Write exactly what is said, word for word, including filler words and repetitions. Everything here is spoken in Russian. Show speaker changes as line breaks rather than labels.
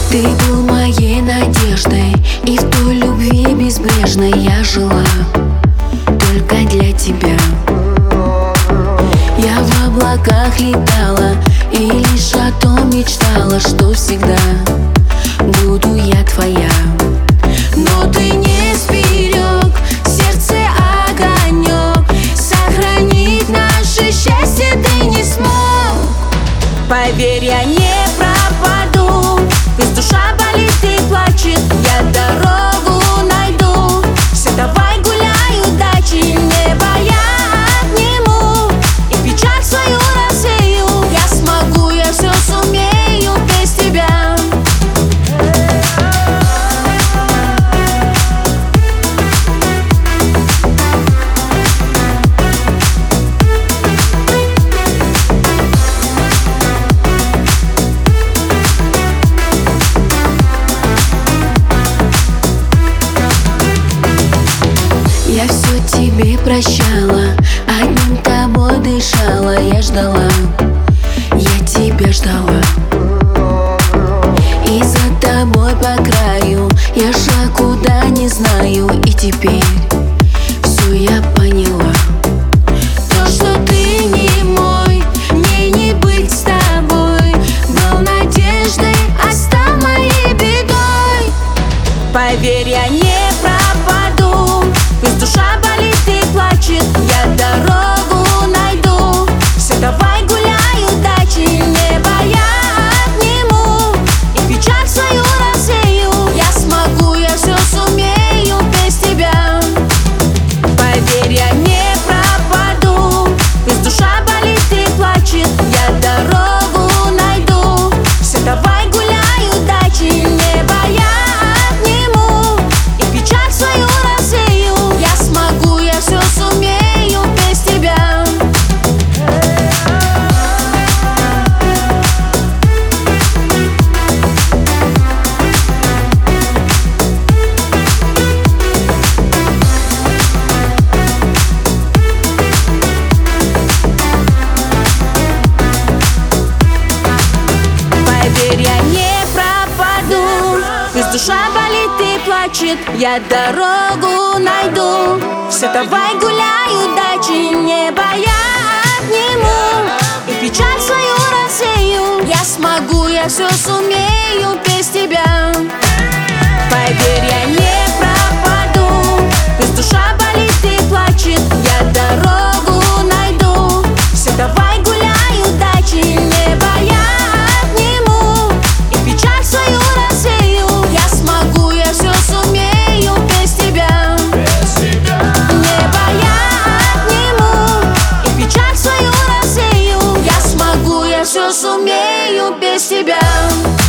Ты был моей надеждой, и в той любви безбрежной я жила только для тебя. Я в облаках летала и лишь о том мечтала, что всегда буду я твоя. Но ты не сберег сердце огонек, сохранить наше счастье ты не смог. Поверь, я не пропаду, пусть душа болит и плачет, я дорогу найду. Все давай гуляй, удачи, небо я обниму и печаль свою рассею. Я смогу, я все сумею без тебя. Я все тебе прощала, одним тобой дышала. Я ждала, я тебя ждала, и за тобой по краю я шла куда не знаю. И теперь все я поняла, то, что ты не мой, мне не быть с тобой. Был надеждой, а стал моей бедой. Поверь, я не пропаду, пусть душа болит и плачет, я дорогу найду. Все давай гуляй, удачи, небо я обниму и печаль свою рассею. Я смогу, я все сумею без тебя. Поверь, я не пропаду, пусть душа болит и плачет, я дорогу найду. Все давай гуляй, удачи, небо я обниму и печаль свою рассею. Я смогу, я все сумею без тебя. Поверь, я не пропаду, пусть душа болит и плачет, я дорогу найду. Все давай гуляй, удачи, небо я обниму и печаль свою рассею. Я смогу, я все сумею без тебя. Поверь, я не пропаду, пусть душа болит и плачет, я дорогу найду. Все давай гуляй, удачи, небо я обниму и печаль свою рассею. Я смогу, я все сумею без тебя. Небо я обниму и печаль свою рассею. Я смогу, я все сумею без тебя.